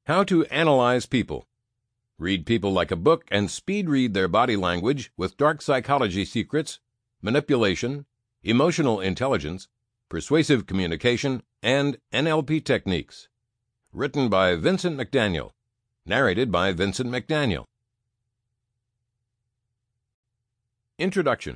How to analyze people. Read people like a book and speed read their body language with dark psychology secrets, manipulation, emotional intelligence, persuasive communication, and NLP techniques. Written by Vincent McDaniel. Narrated by Vincent McDaniel. Introduction.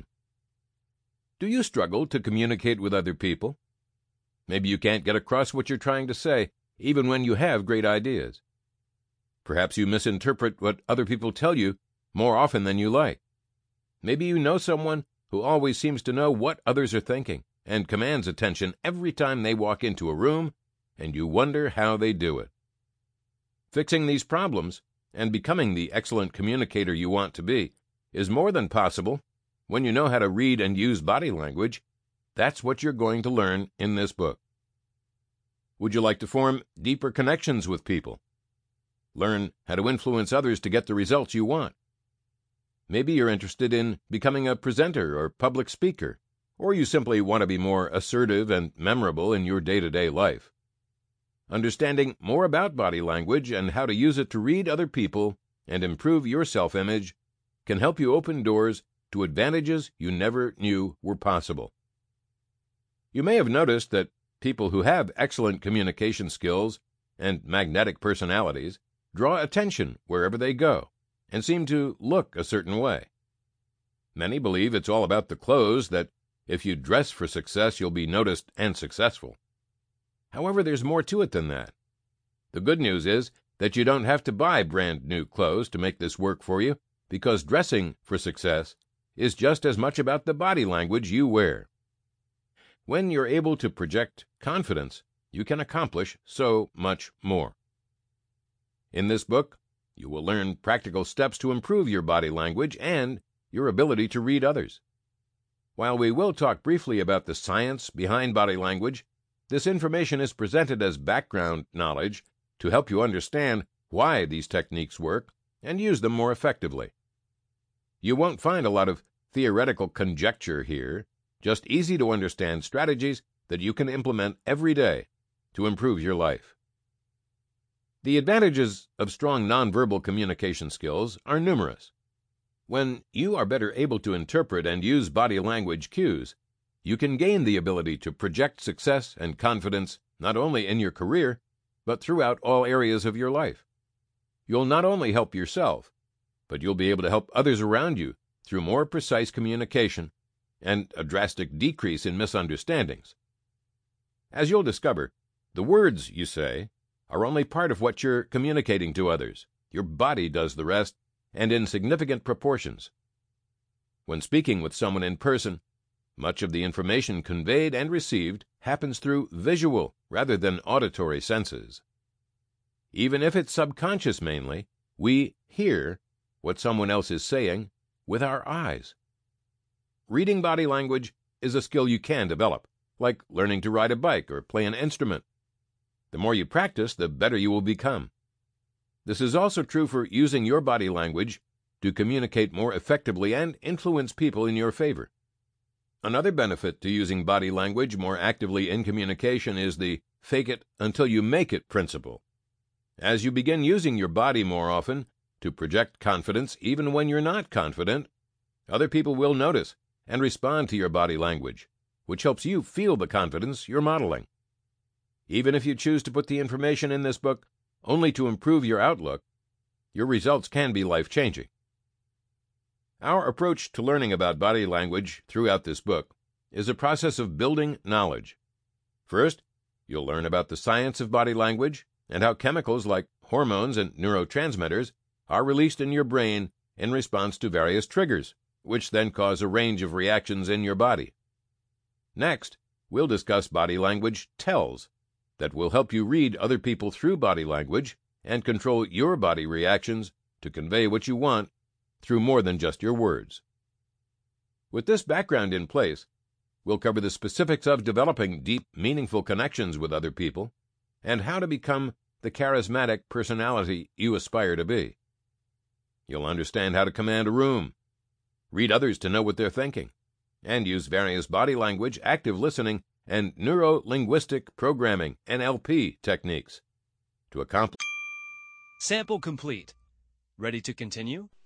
Do you struggle to communicate with other people? Maybe you can't get across what you're trying to say, even when you have great ideas. Perhaps you misinterpret what other people tell you more often than you like. Maybe you know someone who always seems to know what others are thinking and commands attention every time they walk into a room, and you wonder how they do it. Fixing these problems and becoming the excellent communicator you want to be is more than possible when you know how to read and use body language. That's what you're going to learn in this book. Would you like to form deeper connections with people? Learn how to influence others to get the results you want. Maybe you're interested in becoming a presenter or public speaker, or you simply want to be more assertive and memorable in your day-to-day life. Understanding more about body language and how to use it to read other people and improve your self-image can help you open doors to advantages you never knew were possible. You may have noticed that people who have excellent communication skills and magnetic personalities draw attention wherever they go and seem to look a certain way. Many believe it's all about the clothes, that if you dress for success, you'll be noticed and successful. However, there's more to it than that. The good news is that you don't have to buy brand new clothes to make this work for you, because dressing for success is just as much about the body language you wear. When you're able to project confidence, you can accomplish so much more. In this book, you will learn practical steps to improve your body language and your ability to read others. While we will talk briefly about the science behind body language, this information is presented as background knowledge to help you understand why these techniques work and use them more effectively. You won't find a lot of theoretical conjecture here, just easy-to-understand strategies that you can implement every day to improve your life. The advantages of strong nonverbal communication skills are numerous. When you are better able to interpret and use body language cues, you can gain the ability to project success and confidence not only in your career, but throughout all areas of your life. You'll not only help yourself, but you'll be able to help others around you through more precise communication and a drastic decrease in misunderstandings. As you'll discover, the words you say are only part of what you're communicating to others. Your body does the rest, and in significant proportions. When speaking with someone in person, much of the information conveyed and received happens through visual rather than auditory senses. Even if it's subconscious mainly, we hear what someone else is saying with our eyes. Reading body language is a skill you can develop, like learning to ride a bike or play an instrument. The more you practice, the better you will become. This is also true for using your body language to communicate more effectively and influence people in your favor. Another benefit to using body language more actively in communication is the fake it until you make it principle. As you begin using your body more often to project confidence even when you're not confident, other people will notice and respond to your body language, which helps you feel the confidence you're modeling. Even if you choose to put the information in this book only to improve your outlook, your results can be life-changing. Our approach to learning about body language throughout this book is a process of building knowledge. First, you'll learn about the science of body language and how chemicals like hormones and neurotransmitters are released in your brain in response to various triggers, which then cause a range of reactions in your body. Next, we'll discuss body language tells that will help you read other people through body language and control your body reactions to convey what you want through more than just your words. With this background in place, we'll cover the specifics of developing deep, meaningful connections with other people and how to become the charismatic personality you aspire to be. You'll understand how to command a room, read others to know what they're thinking, and use various body language, active listening, and neuro-linguistic programming (NLP) techniques to accomplish Sample complete. Ready to continue?